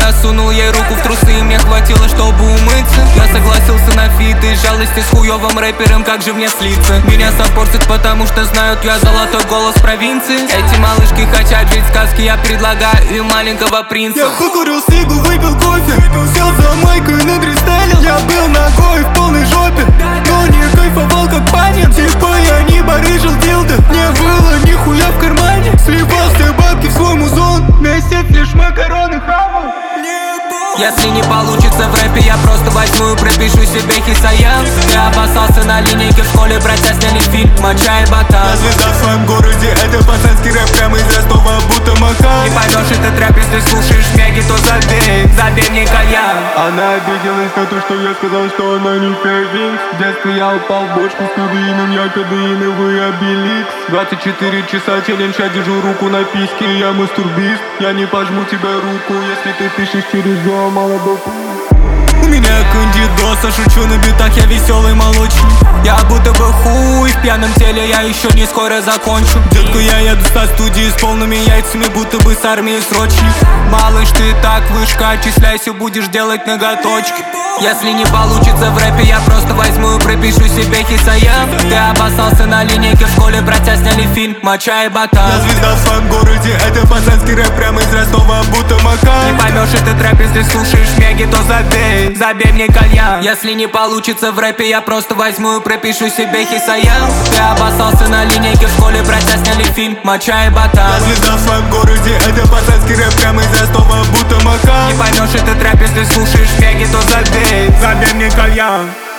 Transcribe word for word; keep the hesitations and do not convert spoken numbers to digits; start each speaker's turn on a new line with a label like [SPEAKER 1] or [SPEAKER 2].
[SPEAKER 1] Я сунул ей руку в трусы, и мне хватило, чтобы умыться. Я согласился на фит из жалости с хуёвым рэпером, как же мне слиться? Меня саппортят, потому что знают, я золотой голос провинции. Эти малышки хотят жить сказки, я предлагаю им маленького принца.
[SPEAKER 2] Я покурил сигу, выпил кофе, сел за майку и надрестайлил. Я был ногой в полной жопе, но не кайфовал как панин. Типа я не барыжил дилда, не было нихуя в кармане. Сливал все бабки в свой музон, месяц лишь макароны хавал.
[SPEAKER 1] Если не получится в рэпе, я просто возьму и пропишу себе Хисаян. Я обоссался на линейке в школе, братья сняли фильм «Моча и ботан».
[SPEAKER 2] Я звезда в своем городе, это пацанский рэп прямо из Ростова, будто Макан.
[SPEAKER 1] Не поймешь этот рэп, если слушаешь мяги, то забей, забей мне кальян.
[SPEAKER 2] Она обиделась на то, что я сказал, что она не фейвинг. В детстве я упал в бочку с кадеином, я кадеиновый обеликс. двадцать четыре часа челлендж, я держу руку на письке, я мастурбист. Я не пожму тебе руку, если ты пишешь через зо, молодой. У меня кандидоса, шучу на битах, я веселый молочник. Я будто бы хуй в пьяном теле, я еще не скоро закончу. Детка, я еду со студии с полными яйцами, будто бы с армии срочник. Малыш, ты так вышка, отчисляйся, будешь делать ноготочки. Если не получится в рэпе, я просто возьму и пропишу себе Хисаян. Ты обоссался на линейке в школе, братья сняли фильм «Моча и ботан». Я звезда в своем городе, это пацанский рэп прямо из Ростова, будто Макан.
[SPEAKER 1] Не поймешь этот рэп, если слушаешь мяги, то забей, забей мне кальян. Если не получится в рэпе, я просто возьму и пропишу себе Хисаян. Ты обоссался на линейке в школе, братья сняли фильм «Моча и ботан».
[SPEAKER 2] Я звезда в своем городе, это пацанский рэп прямо из Ростова, будто Макан.
[SPEAKER 1] Не поймешь этот рэп, если слушаешь мяги, то забей, забей мне кальян.